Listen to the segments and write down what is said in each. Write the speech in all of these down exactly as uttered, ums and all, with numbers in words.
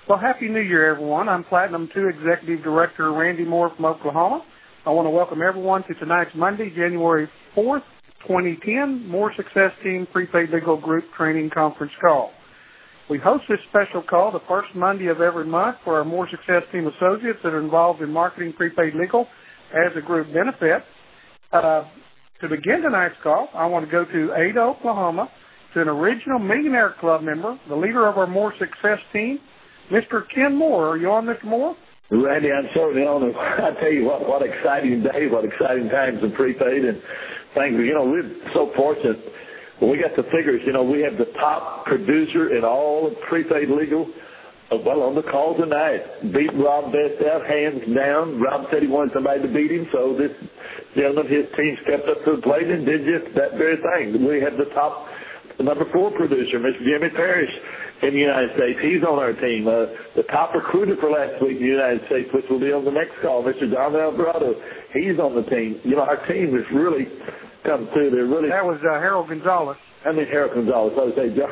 Well, Happy New Year, everyone. I'm Platinum two Executive Director Randy Moore from Oklahoma. I want to welcome everyone to tonight's Monday, January fourth, twenty ten, More Success Team Prepaid Legal Group Training Conference Call. We host this special call the first Monday of every month for our More Success Team associates that are involved in marketing prepaid legal as a group benefit. Uh, to begin tonight's call, I want to go to Ada, Oklahoma, to an original Millionaire Club member, the leader of our More Success Team, Mister Ken Moore. Are you on, Mister Moore? Randy, I'm certainly on it. I tell you what, what exciting day, what exciting times in prepaid and things. You know, we're so fortunate. When we got the figures, you know, we have the top producer in all of prepaid legal. Uh, well, on the call tonight, beat Rob Best out, hands down. Rob said he wanted somebody to beat him, so this gentleman, his team stepped up to the plate and did just that very thing. We have the top number four producer, Mister Jimmy Parrish, in the United States. He's on our team. Uh, the top recruiter for last week in the United States, which will be on the next call, Mister John Alvarado, he's on the team. You know, our team has really come through. They're really. That was uh, Harold Gonzalez. I mean, Harold Gonzalez. I would say John.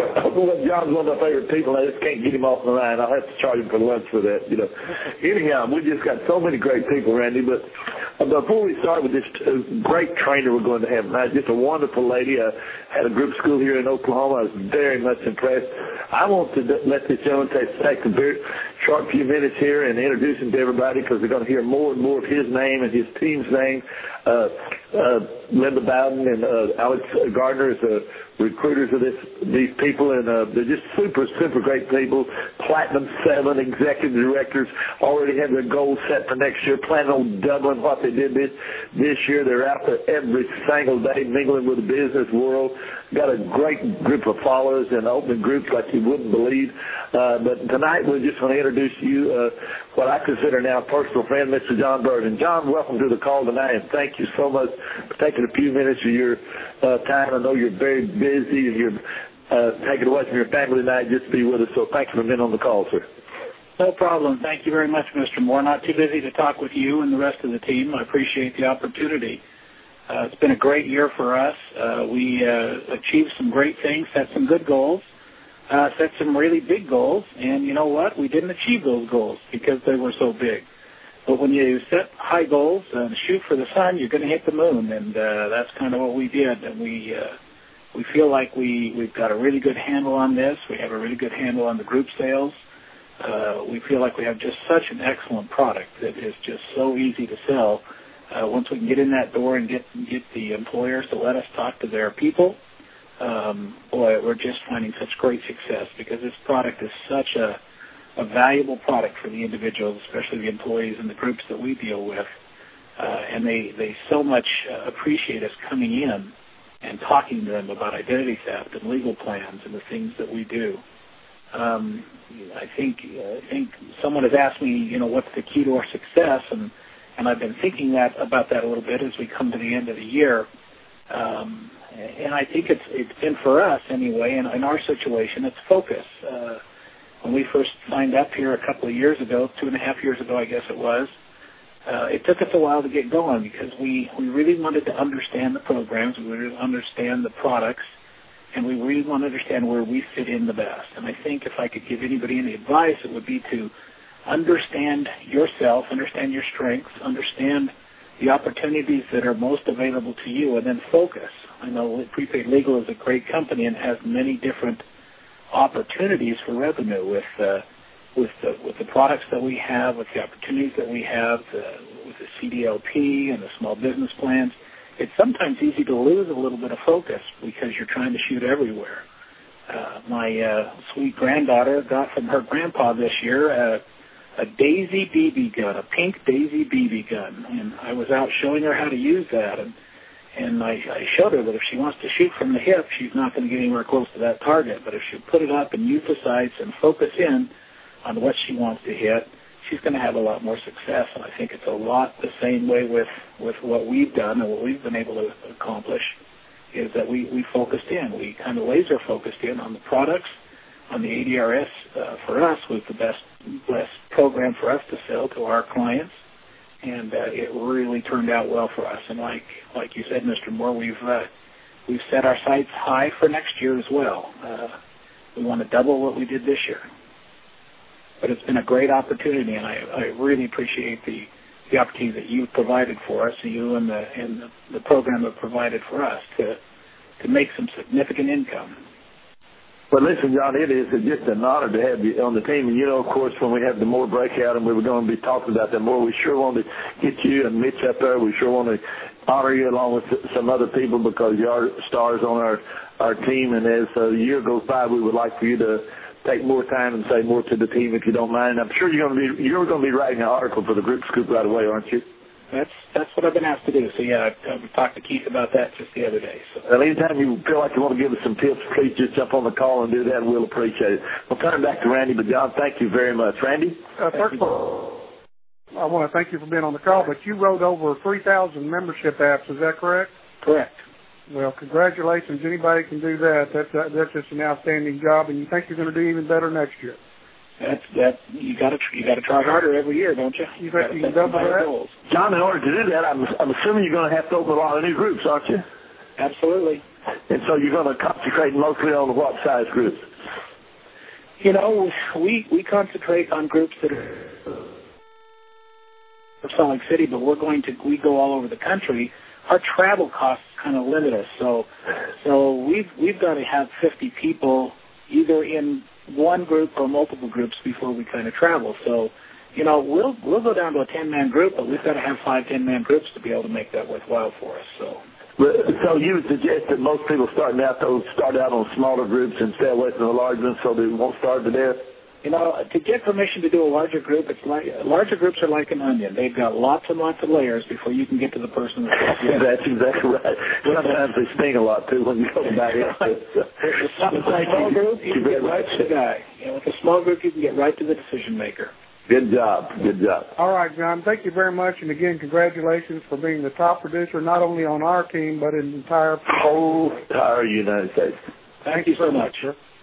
John's one of my favorite people. I just can't get him off the line. I'll have to charge him for lunch for that, you know. Anyhow, we just got so many great people, Randy. But before we start with this uh, great trainer we're going to have tonight, just a wonderful lady. I had a group school here in Oklahoma. I was very much impressed. I want to let this gentleman take, take a very short few minutes here and introduce him to everybody because they're going to hear more and more of his name and his team's name. Uh, uh, Linda Bowden and uh, Alex Gardner is uh, recruiters of this, these people, and uh, they're just super, super great people. Platinum seven executive directors already have their goals set for next year, planning on doubling what they did this this year. They're out there every single day mingling with the business world. Got a great group of followers and open groups like you wouldn't believe. Uh, but tonight we're just going to introduce you uh, what I consider now a personal friend, Mister John Burton. John, welcome to the call tonight, and thank you so much for taking a few minutes of your uh, time. I know you're very busy and you're uh, taking away from your family tonight just to be with us, so thank you for being on the call, sir. No problem. Thank you very much, Mister Moore. Not too busy to talk with you and the rest of the team. I appreciate the opportunity. Uh, it's been a great year for us. Uh, we uh, achieved some great things, set some good goals, uh, set some really big goals, and you know what? We didn't achieve those goals because they were so big. But when you set high goals and shoot for the sun, you're going to hit the moon, and uh, that's kind of what we did. And we uh, we feel like we, we've got a really good handle on this. We have a really good handle on the group sales. Uh, we feel like we have just such an excellent product that is just so easy to sell. Uh, once we can get in that door and get get the employers to let us talk to their people, um, boy, we're just finding such great success because this product is such a, a valuable product for the individuals, especially the employees and the groups that we deal with. Uh, and they, they so much uh, appreciate us coming in and talking to them about identity theft and legal plans and the things that we do. Um, I think uh, I think someone has asked me, you know, what's the key to our success, and And I've been thinking that about that a little bit as we come to the end of the year. Um, and I think it's it's been for us anyway, in, in our situation, it's focus. Uh, when we first signed up here a couple of years ago, two and a half years ago, I guess it was, uh, it took us a while to get going because we, we really wanted to understand the programs, we wanted to understand the products, and we really want to understand where we fit in the best. And I think if I could give anybody any advice, it would be to understand yourself, understand your strengths, understand the opportunities that are most available to you, and then focus. I know Prepaid Legal is a great company and has many different opportunities for revenue with uh, with the, with the products that we have, with the opportunities that we have, uh, with the C D L P and the small business plans. It's sometimes easy to lose a little bit of focus because you're trying to shoot everywhere. Uh, my uh, sweet granddaughter got from her grandpa this year uh, a Daisy B B gun, a pink Daisy B B gun, and I was out showing her how to use that, and and I, I showed her that if she wants to shoot from the hip, she's not going to get anywhere close to that target, but if she put it up and use the sights and focus in on what she wants to hit, she's going to have a lot more success, and I think it's a lot the same way with, with what we've done and what we've been able to accomplish, is that we, we focused in. We kind of laser focused in on the products. On the A D R S, uh, for us, was the best, best program for us to sell to our clients, and uh, it really turned out well for us. And like like you said, Mister Moore, we've uh, we've set our sights high for next year as well. Uh, we want to double what we did this year. but it's been a great opportunity, and I, I really appreciate the, the opportunity that you've provided for us, you and the and the, the program have provided for us to to make some significant income. Well, listen, John, it is just an honor to have you on the team. And, you know, of course, when we have the more breakout and we were going to be talking about that more, we sure want to get you and Mitch up there. We sure want to honor you along with some other people because you are stars on our, our team. And as the year goes by, we would like for you to take more time and say more to the team if you don't mind. I'm sure you're going to be you're going to be writing an article for the Group Scoop right away, aren't you? That's that's what I've been asked to do. So, yeah, I, I talked to Keith about that just the other day. So. Well, anytime you feel like you want to give us some tips, please just jump on the call and do that, and we'll appreciate it. We'll turn it back to Randy, but, John, thank you very much. Randy? Uh, first of all, I want to thank you for being on the call, but you wrote over three thousand membership apps. Is that correct? Correct. Well, congratulations. Anybody can do that. That's, uh, that's just an outstanding job, and you think you're going to do even better next year. That's that. You got to you got to try harder every year, don't you? You think you can double that? Goals. John, in order to do that, I'm, I'm assuming you're going to have to open a lot of new groups, aren't you? Absolutely. And so you're going to concentrate mostly on what size groups? You know, we we concentrate on groups that are Salt Lake City, but we're going to we go all over the country. Our travel costs kind of limit us, so so we've we've got to have fifty people either in one group or multiple groups before we kind of travel. So, you know, we'll we'll go down to a ten-man group, but we've got to have five ten-man groups to be able to make that worthwhile for us. So, so you would suggest that most people starting out those start out on smaller groups and stay away from the large ones so they won't starve to death? You know, to get permission to do a larger group, it's like larger groups are like an onion. They've got lots and lots of layers before you can get to the person. That's, yeah. That's exactly right. Sometimes they sting a lot too when you go back in. With a small group, you can get right to the guy. You know, with a small group, you can get right to the decision maker. Good job. Good job. All right, John. Thank you very much, and again, congratulations for being the top producer not only on our team but in the entire whole entire United States. Thank you so much.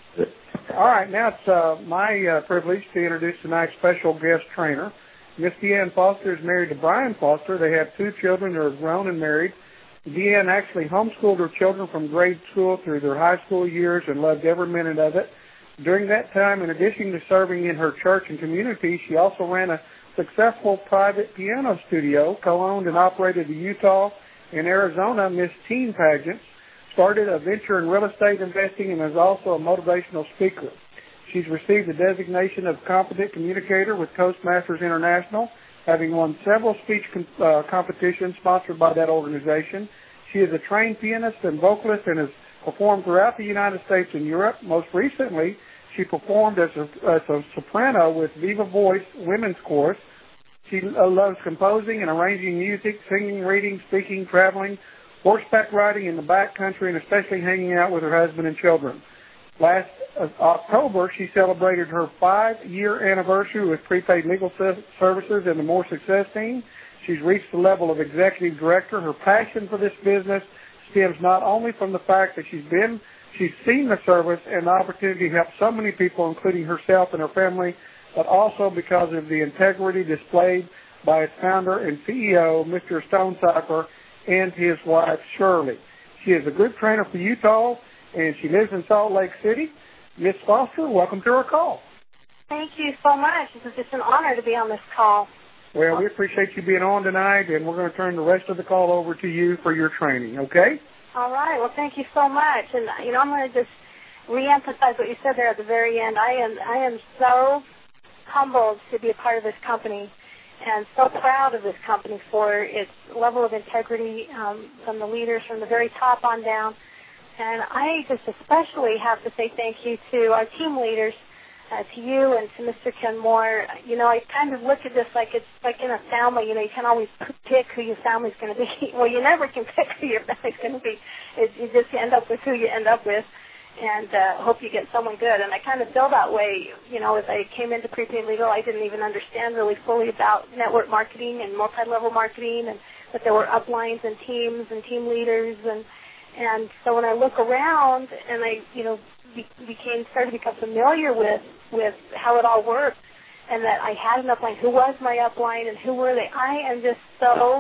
All right, now it's uh, my uh, privilege to introduce tonight's special guest trainer. Miss Deanne Foster is married to Brian Foster. They have two children who are grown and married. Deanne actually homeschooled her children from grade school through their high school years and loved every minute of it. During that time, in addition to serving in her church and community, she also ran a successful private piano studio, co-owned and operated the Utah and Arizona Miss Teen pageants, started a venture in real estate investing, and is also a motivational speaker. She's received the designation of Competent Communicator with Toastmasters International, having won several speech com- uh, competitions sponsored by that organization. She is a trained pianist and vocalist and has performed throughout the United States and Europe. Most recently, she performed as a, as a soprano with Viva Voice Women's Chorus. She uh, loves composing and arranging music, singing, reading, speaking, traveling, horseback riding in the backcountry, and especially hanging out with her husband and children. Last uh, October, she celebrated her five-year anniversary with Prepaid Legal Services and the More Success team. She's reached the level of executive director. Her passion for this business stems not only from the fact that she's been, she's seen the service and the opportunity to help so many people, including herself and her family, but also because of the integrity displayed by its founder and C E O, Mister Stonecipher, and his wife, Shirley. She is a good trainer for Utah, and she lives in Salt Lake City. Miss Foster, welcome to our call. Thank you so much. This is just an honor to be on this call. Well, we appreciate you being on tonight, and we're going to turn the rest of the call over to you for your training, okay? All right. Well, thank you so much. And, you know, I'm going to just reemphasize what you said there at the very end. I am, I am so humbled to be a part of this company, and so proud of this company for its level of integrity um, from the leaders from the very top on down. And I just especially have to say thank you to our team leaders, uh, to you and to Mister Ken Moore. You know, I kind of look at this like it's like in a family. You know, you can't always pick who your family's going to be. Well, you never can pick who your family's going to be. It, you just end up with who you end up with, and uh, hope you get someone good. And I kind of feel that way, you know, as I came into Prepaid Legal. I didn't even understand really fully about network marketing and multi-level marketing, and that there were uplines and teams and team leaders. And and so when I look around and I, you know, be, became started to become familiar with, with how it all worked, and that I had an upline, who was my upline and who were they, I am just so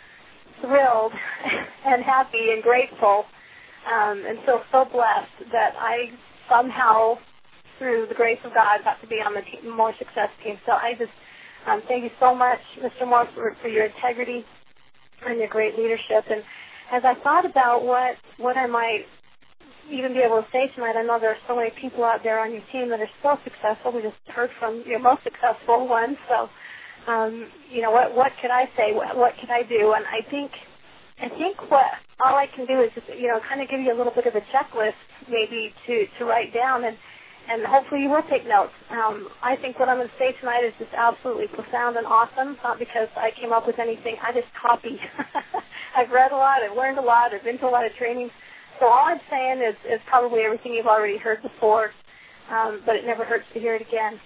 thrilled and happy and grateful. Um, and feel so blessed that I somehow through the grace of God, got to be on the team, More Success team. So I just um, thank you so much, Mister Moore, for, for your integrity and your great leadership. And as I thought about what, what I might even be able to say tonight, I know there are so many people out there on your team that are so successful. We just heard from your most successful one. So, um, you know, what what could I say? What, what could I do? And I think I think what all I can do is just, you know, kind of give you a little bit of a checklist maybe to, to write down, and, and hopefully you will take notes. Um, I think what I'm going to say tonight is just absolutely profound and awesome, not because I came up with anything. I just copy. I've read a lot. I've learned a lot. I've been to a lot of trainings. So all I'm saying is, is probably everything you've already heard before, um, but it never hurts to hear it again.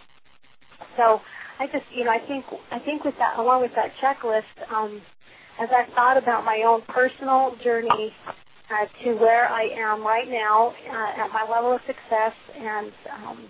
So I just, you know, I think I think with that, along with that checklist, um, as I thought about my own personal journey uh, to where I am right now uh, at my level of success, and um,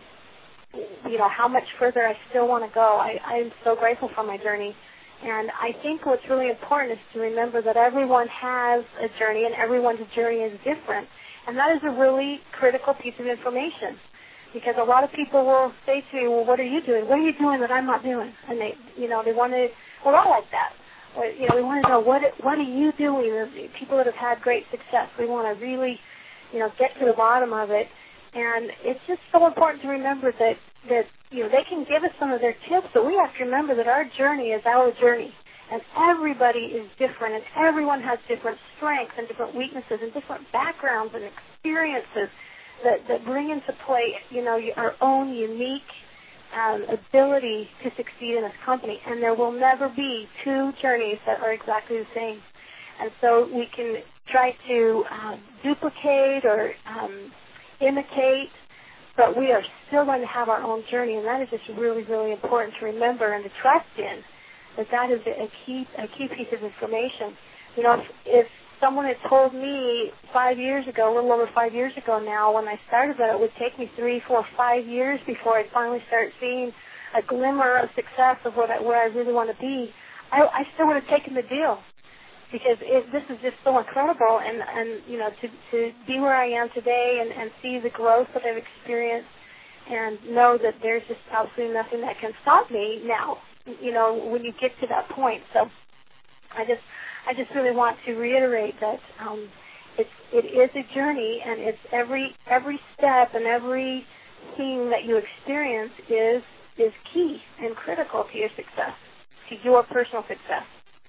you know how much further I still want to go, I, I'm so grateful for my journey. And I think what's really important is to remember that everyone has a journey, and everyone's journey is different. And that is a really critical piece of information, because a lot of people will say to you, well, what are you doing? What are you doing that I'm not doing? And they, you know, they want to, we're all like that. Or, you know, we want to know, what what are you doing? People that have had great success, we want to really, you know, get to the bottom of it. And it's just so important to remember that, that, you know, they can give us some of their tips, but we have to remember that our journey is our journey. And everybody is different, and everyone has different strengths and different weaknesses and different backgrounds and experiences that, that bring into play, you know, our own unique um, ability to succeed in this company. And there will never be two journeys that are exactly the same. And so we can try to um, duplicate or um, imitate, but we are still going to have our own journey, and that is just really, really important to remember and to trust in, that that is a key a key piece of information. You know, if, if someone had told me five years ago, a little over five years ago now, when I started that it would take me three, four, five years before I'd finally start seeing a glimmer of success of what I, where I really want to be, I, I still would have taken the deal. Because it, this is just so incredible, and, and you know, to, to be where I am today and, and see the growth that I've experienced and know that there's just absolutely nothing that can stop me now, you know, when you get to that point. So I just I just really want to reiterate that um, it's, it is a journey, and it's every every step and every thing that you experience is is key and critical to your success, to your personal success.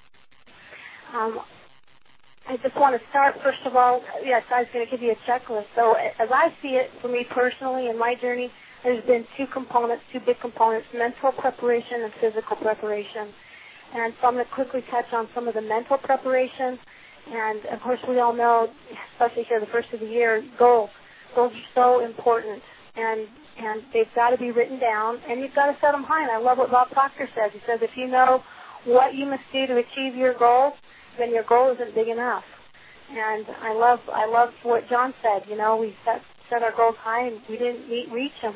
Um, I just want to start, first of all, yes, I was going to give you a checklist. So as I see it, for me personally in my journey, there's been two components, two big components, mental preparation and physical preparation. And so I'm going to quickly touch on some of the mental preparation. And, of course, we all know, especially here the first of the year, goals. Goals are so important, and and they've got to be written down, and you've got to set them high. And I love what Bob Proctor says. He says if you know what you must do to achieve your goals, then your goal isn't big enough. And I love I love what John said. You know, we set set our goals high and we didn't meet, reach them.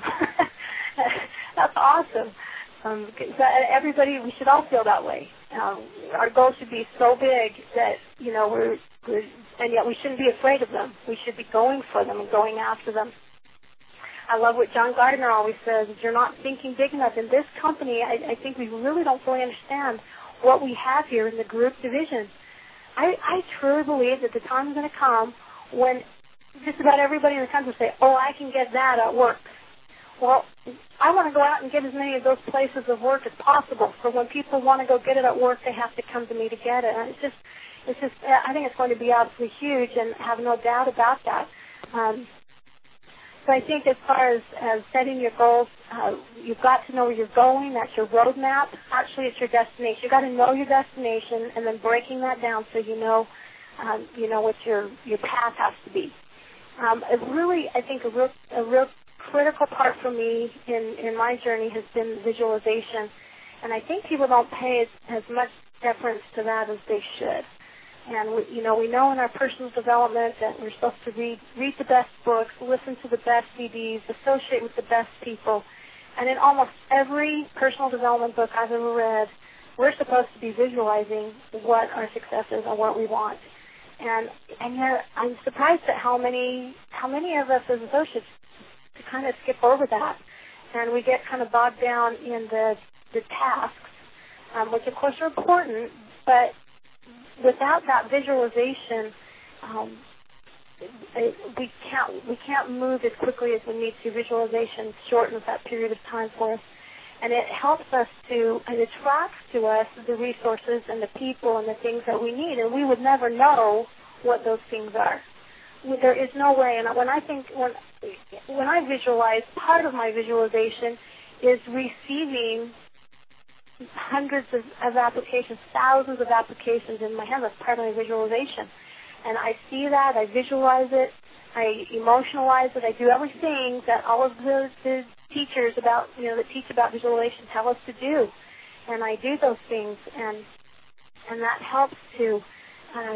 That's awesome. Um, so everybody, we should all feel that way. Um, our goals should be so big that, you know, we're, we're, and yet we shouldn't be afraid of them. We should be going for them and going after them. I love what John Gardner always says, if you're not thinking big enough in this company, I, I think we really don't fully understand what we have here in the group division. I, I truly believe that the time is going to come when just about everybody in the country will say, oh, I can get that at work. Well, I want to go out and get as many of those places of work as possible. So when people want to go get it at work, they have to come to me to get it. And it's just, it's just, I think it's going to be absolutely huge, and I have no doubt about that. Um, so I think as far as, as setting your goals, uh, you've got to know where you're going. That's your roadmap. Actually, it's your destination. You've got to know your destination and then breaking that down so you know, um, you know what your your path has to be. Um, a really, I think, a real, a real critical part for me in, in my journey has been visualization. And I think people don't pay as, as much deference to that as they should. And, we, you know, we know in our personal development that we're supposed to read, read the best books, listen to the best C Ds, associate with the best people. And in almost every personal development book I've ever read, we're supposed to be visualizing what our success is and what we want. And and yet I'm surprised at how many how many of us as associates kind of skip over that, and we get kind of bogged down in the the tasks, um, which of course are important, but without that visualization, um, it, we can't we can't move as quickly as we need to. Visualization shortens that period of time for us, and it helps us to, and it attracts to us the resources and the people and the things that we need, and we would never know what those things are. There is no way, and when I think, when when I visualize, part of my visualization is receiving hundreds of, of applications, thousands of applications in my hand. That's part of my visualization. And I see that, I visualize it, I emotionalize it, I do everything that all of the, the teachers about, you know, that teach about visualization tell us to do. And I do those things, and and that helps to uh,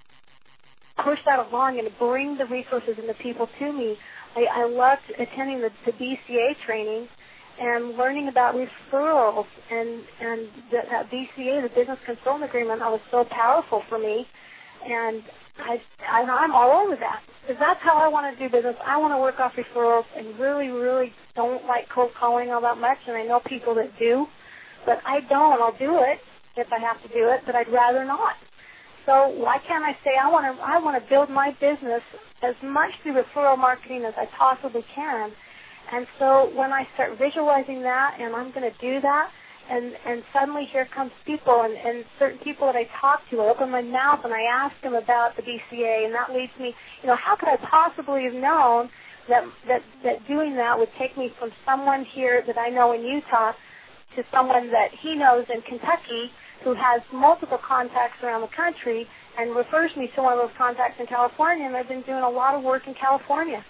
push that along and bring the resources and the people to me. I, I loved attending the, the B C A training and learning about referrals, and, and that, that B C A, the Business Consultant Agreement, that was so powerful for me. And I, I, I'm all over that, because that's how I want to do business. I want to work off referrals, and really, really don't like cold calling all that much, and I know people that do, but I don't. I'll do it if I have to do it, but I'd rather not. So why can't I say I want to I want to build my business as much through referral marketing as I possibly can? And so when I start visualizing that, and I'm going to do that, and, and suddenly here comes people, and, and certain people that I talk to, I open my mouth and I ask them about the B C A, and that leads me, you know, how could I possibly have known that, that, that doing that would take me from someone here that I know in Utah to someone that he knows in Kentucky who has multiple contacts around the country and refers me to one of those contacts in California, and I've been doing a lot of work in California.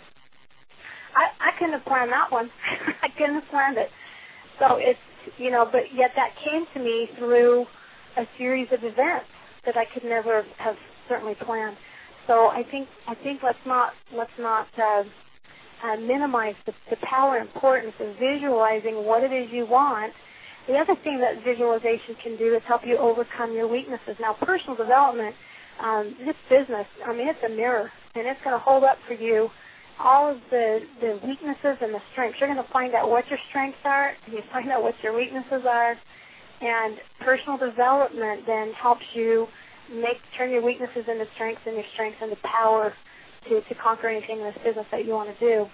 I, I couldn't have planned that one. I couldn't have planned it. So it's, you know, but yet that came to me through a series of events that I could never have certainly planned. So I think I think let's not let's not uh, uh, minimize the, the power and importance of visualizing what it is you want. The other thing that visualization can do is help you overcome your weaknesses. Now, personal development, um, this business, I mean, it's a mirror, and it's going to hold up for you all of the, the weaknesses and the strengths. You're going to find out what your strengths are, and you find out what your weaknesses are, and personal development then helps you make turn your weaknesses into strengths and your strengths into power to, to conquer anything in this business that you want to do.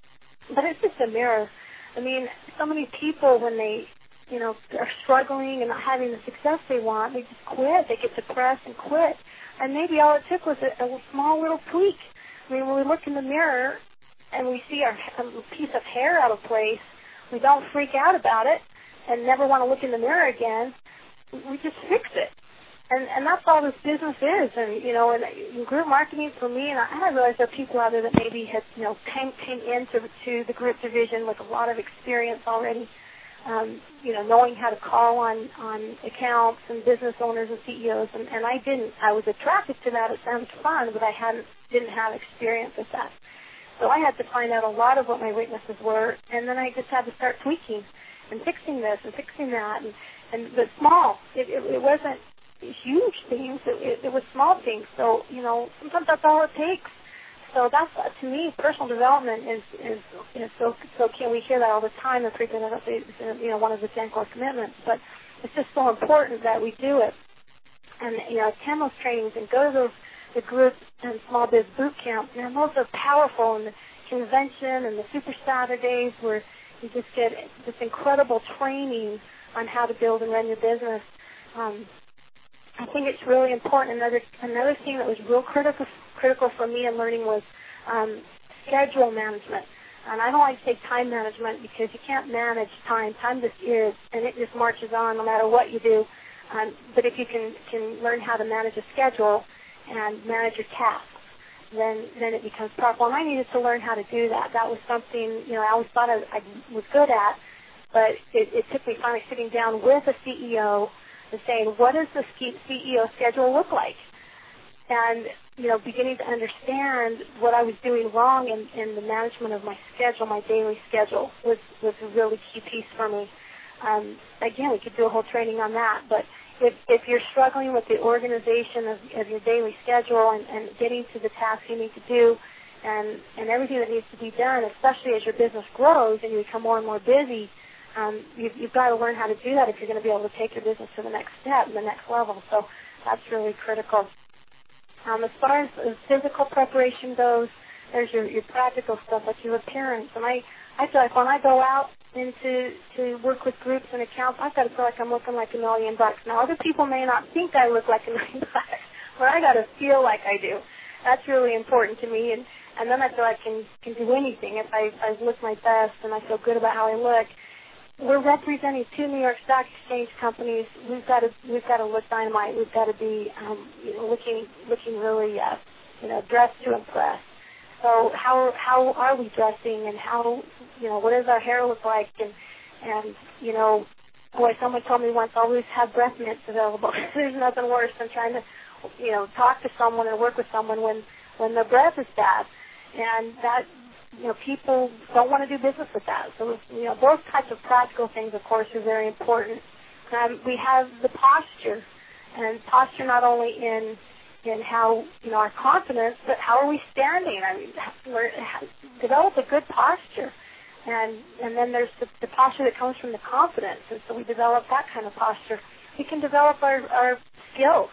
But it's just a mirror. I mean, so many people, when they, you know, are struggling and not having the success they want, they just quit. They get depressed and quit. And maybe all it took was a, a small little tweak. I mean, when we look in the mirror and we see our a piece of hair out of place, we don't freak out about it and never want to look in the mirror again. We just fix it. And and that's all this business is. And, you know, and in group marketing for me, and I, I realize there are people out there that maybe had, you know, came, came into to the group division with a lot of experience already, um, you know, knowing how to call on, on accounts and business owners and C E Os. And, and I didn't. I was attracted to that. It sounds fun, but I hadn't didn't have experience with that. So I had to find out a lot of what my weaknesses were, and then I just had to start tweaking and fixing this and fixing that, and, and but small. It, it, it wasn't huge things. It, it, it was small things. So, you know, sometimes that's all it takes. So that's, uh, to me, personal development is, is, is so, so can we hear that all the time and frequently, it's, you know, one of the ten core commitments, but it's just so important that we do it. And, you know, attend those trainings and go to those the group and small biz boot camp, and those are powerful, and the convention and the Super Saturdays where you just get this incredible training on how to build and run your business. Um, I think it's really important. Another another thing that was real critical critical for me in learning was um, schedule management. And I don't like to say time management because you can't manage time. Time just is, and it just marches on no matter what you do. Um, but if you can, can learn how to manage a schedule and manage your tasks, then then it becomes powerful. And I needed to learn how to do that. That was something, you know, I always thought I, I was good at, but it, it took me finally sitting down with a C E O and saying, what does the C E O schedule look like? And, you know, beginning to understand what I was doing wrong in, in the management of my schedule, my daily schedule, was, was a really key piece for me. Um, again, we could do a whole training on that, but If, if you're struggling with the organization of, of your daily schedule and, and getting to the tasks you need to do, and, and everything that needs to be done, especially as your business grows and you become more and more busy. Um, you've, you've got to learn how to do that if you're going to be able to take your business to the next step, the next level. So that's really critical. Um, as far as, as physical preparation goes, there's your, your practical stuff, like your appearance. And I, I feel like when I go out into to work with groups and accounts, I've got to feel like I'm looking like a million bucks. Now, other people may not think I look like a million bucks, but I got to feel like I do. That's really important to me, and, and then I feel like I can, can do anything if I, I look my best and I feel good about how I look. We're representing two New York Stock Exchange companies. We've got to we've got to look dynamite. We've got to be um, you know, looking looking really uh, you know dressed to impress. So how how are we dressing, and how you know what does our hair look like, and and you know boy, someone told me once, always have breath mints available. There's nothing worse than trying to you know talk to someone or work with someone when when their breath is bad, and that. You know, people don't want to do business with that. So, you know, those types of practical things, of course, are very important. Um, we have the posture, and posture not only in in how, you know, our confidence, but how are we standing? I mean, we're, develop a good posture. And and then there's the, the posture that comes from the confidence. And so we develop that kind of posture. We can develop our, our skills,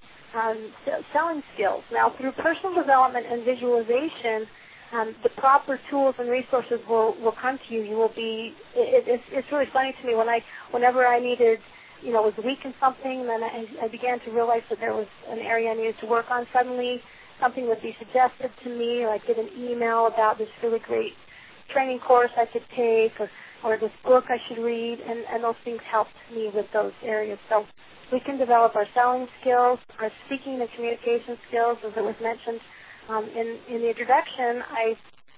um, selling skills. Now, through personal development and visualization, Um, the proper tools and resources will, will come to you. You will be. It, it's, it's really funny to me when I, whenever I needed, you know, was weak in something, then I, I began to realize that there was an area I needed to work on. Suddenly, something would be suggested to me, or I'd get an email about this really great training course I could take, or, or this book I should read, and, and those things helped me with those areas. So we can develop our selling skills, our speaking and communication skills, as it was mentioned. Um, in, in the introduction, I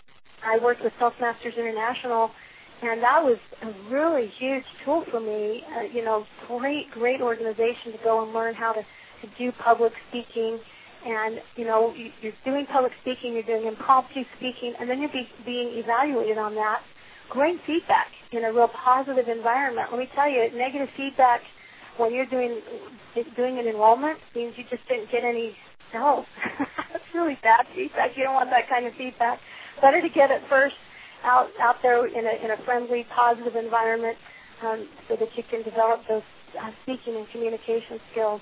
I worked with Toastmasters International, and that was a really huge tool for me. Uh, you know, great, great organization to go and learn how to, to do public speaking. And, you know, you, you're doing public speaking, you're doing impromptu speaking, and then you're be, being evaluated on that. Great feedback in a real positive environment. Let me tell you, negative feedback when you're doing doing an enrollment means you just didn't get any No, that's really bad feedback. You don't want that kind of feedback. Better to get it first out out there in a in a friendly, positive environment, um, so that you can develop those uh, speaking and communication skills.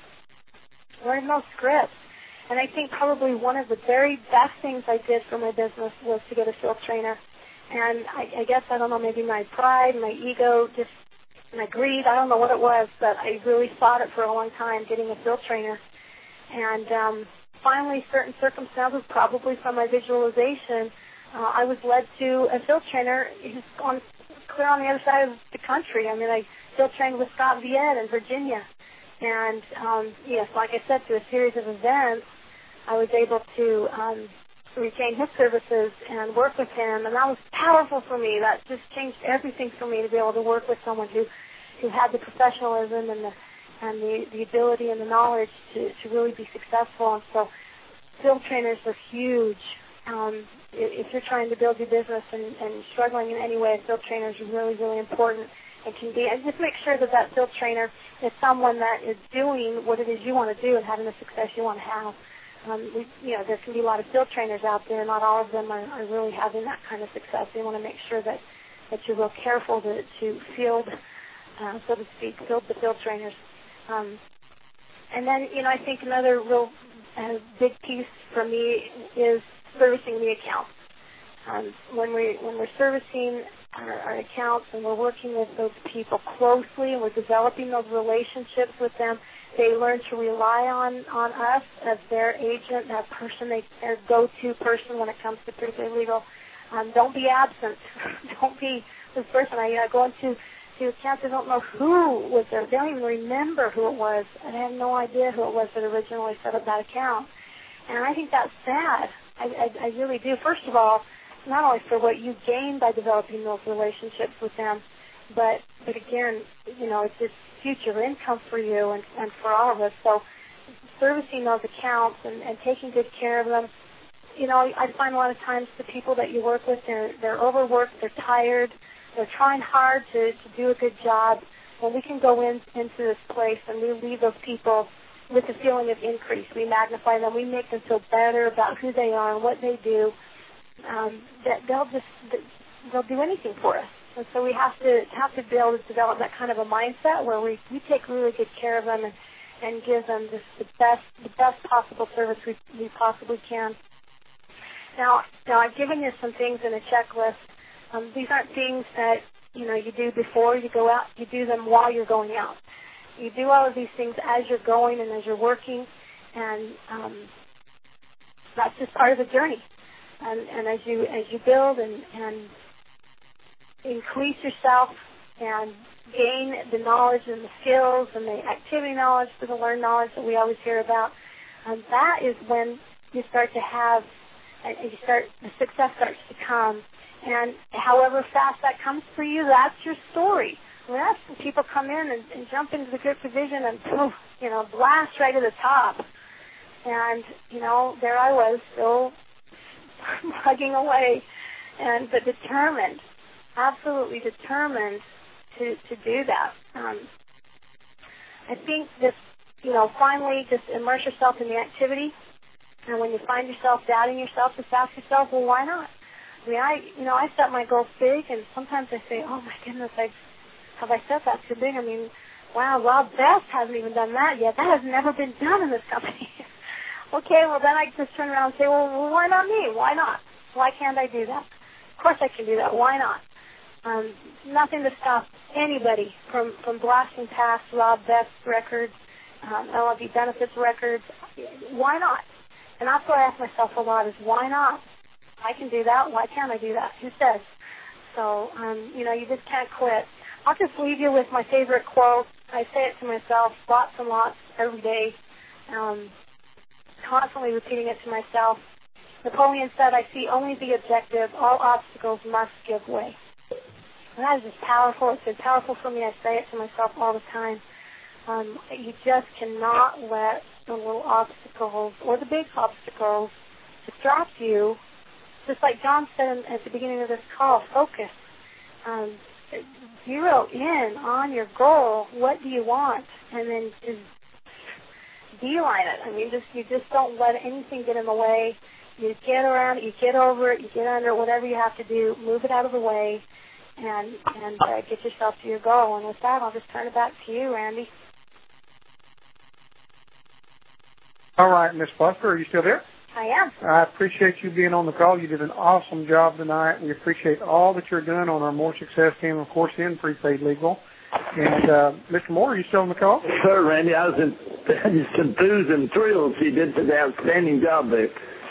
Learn those scripts, and I think probably one of the very best things I did for my business was to get a field trainer. And I, I guess I don't know, maybe my pride, my ego, just my greed. I don't know what it was, but I really fought it for a long time, getting a field trainer. And um, finally, certain circumstances, probably from my visualization, uh, I was led to a field trainer who's on clear on the other side of the country. I mean, I field trained with Scott Viet in Virginia. And, um, yes, like I said, through a series of events, I was able to um, retain his services and work with him. And that was powerful for me. That just changed everything for me to be able to work with someone who, who had the professionalism and the and the, the ability and the knowledge to, to really be successful. And so field trainers are huge. Um, if you're trying to build your business and, and struggling in any way, field trainers are really, really important. And can be, and just make sure that that field trainer is someone that is doing what it is you want to do and having the success you want to have. Um, we, you know, there can be a lot of field trainers out there. Not all of them are, are really having that kind of success. You want to make sure that, that you're real careful to, to field, uh, so to speak, field the field trainers. Um, and then, you know, I think another real uh, big piece for me is servicing the account. Um, when we when we're servicing our, our accounts and we're working with those people closely and we're developing those relationships with them, they learn to rely on, on us as their agent, that person, they, their go-to person when it comes to prepaid legal. Um, don't be absent. Don't be this person. I uh, go into to accounts, I don't know who was there. They don't even remember who it was. And I have no idea who it was that originally set up that account. And I think that's sad. I, I, I really do. First of all, not only for what you gain by developing those relationships with them, but, but again, you know, it's just future income for you and, and for all of us. So servicing those accounts and, and taking good care of them, you know, I find a lot of times the people that you work with, they're, they're overworked, they're tired, they're trying hard to, to do a good job. When we can go in, into this place and we leave those people with a feeling of increase, we magnify them, we make them feel better about who they are and what they do, um, that they'll just they'll do anything for us. And so we have to have to be able to develop that kind of a mindset where we, we take really good care of them and, and give them just the best the best possible service we, we possibly can. Now, now I've given you some things in a checklist. Um, these aren't things that you know you do before you go out. You do them while you're going out. You do all of these things as you're going and as you're working, and um, that's just part of the journey. And, and as you as you build and, and increase yourself and gain the knowledge and the skills and the activity knowledge, the learned knowledge that we always hear about, um, that is when you start to have, and you start the success starts to come. And however fast that comes for you, that's your story. I mean, that's when people come in and, and jump into the group division and poof, you know, blast right to the top. And you know, there I was, still plugging away, and but determined, absolutely determined to, to do that. Um, I think this, you know, finally just immerse yourself in the activity, and when you find yourself doubting yourself, just ask yourself, well, why not? I mean, I, you know, I set my goals big, and sometimes I say, oh my goodness, I have I set that too big? I mean, wow, Rob Best hasn't even done that yet. That has never been done in this company. Okay, well, then I just turn around and say, well, well, why not me? Why not? Why can't I do that? Of course I can do that. Why not? Um, nothing to stop anybody from, from blasting past Rob Best's records, um, L L B benefits records. Why not? And that's what I ask myself a lot is, why not? I can do that. Why can't I do that? Who says? So, um, you know, you just can't quit. I'll just leave you with my favorite quote. I say it to myself lots and lots every day. Um, constantly repeating it to myself. Napoleon said, I see only the objective. All obstacles must give way. And that is just powerful. It's been powerful for me. I say it to myself all the time. Um, you just cannot let the little obstacles or the big obstacles distract you. Just like John said at the beginning of this call, focus. Um, zero in on your goal. What do you want? And then just beeline it. I mean, just you just don't let anything get in the way. You get around it, you get over it, you get under it, whatever you have to do, move it out of the way, and and uh, get yourself to your goal. And with that, I'll just turn it back to you, Randy. All right, Miss Foster, are you still there? I am. I appreciate you being on the call. You did an awesome job tonight. We appreciate all that you're doing on our More Success team, of course, in Prepaid Legal. And, uh, Mister Moore, are you still on the call? Sir, Randy, I was in, just enthused and thrilled. You did such an outstanding job there.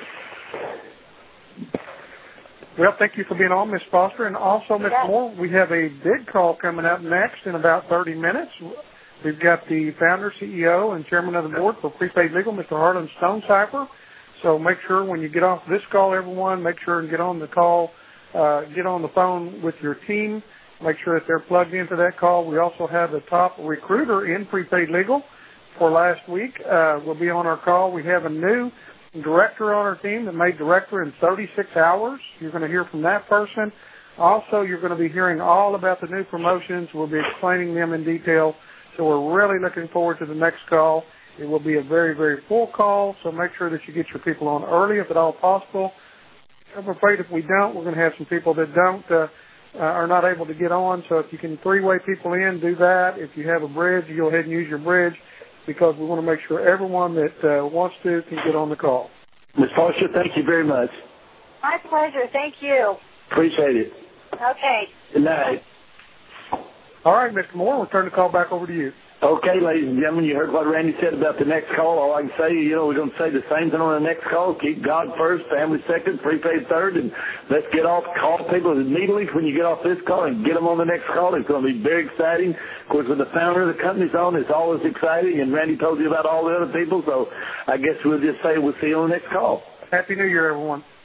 Well, thank you for being on, Miss Foster. And also, Mister Yes. Moore, we have a big call coming up next in about thirty minutes. We've got the founder, C E O, and chairman of the board for Prepaid Legal, Mister Harlan Stonecipher. So make sure when you get off this call, everyone, make sure and get on the call, uh, get on the phone with your team. Make sure that they're plugged into that call. We also have the top recruiter in Prepaid Legal for last week. Uh, will be on our call. We have a new director on our team that made director in thirty-six hours. You're going to hear from that person. Also, you're going to be hearing all about the new promotions. We'll be explaining them in detail. So we're really looking forward to the next call. It will be a very, very full call, so make sure that you get your people on early if at all possible. I'm afraid if we don't, we're going to have some people that don't, uh, uh, are not able to get on. So if you can three-way people in, do that. If you have a bridge, you go ahead and use your bridge because we want to make sure everyone that uh, wants to can get on the call. Miz Foster, thank you very much. My pleasure. Thank you. Appreciate it. Okay. Good night. All right, Mister Moore, we'll turn the call back over to you. Okay, ladies and gentlemen, you heard what Randy said about the next call. All I can say, you know, we're going to say the same thing on the next call. Keep God first, family second, prepaid third, and let's get off, call people immediately when you get off this call and get them on the next call. It's going to be very exciting. Of course, with the founder of the company's on, it's always exciting, and Randy told you about all the other people, so I guess we'll just say we'll see you on the next call. Happy New Year, everyone.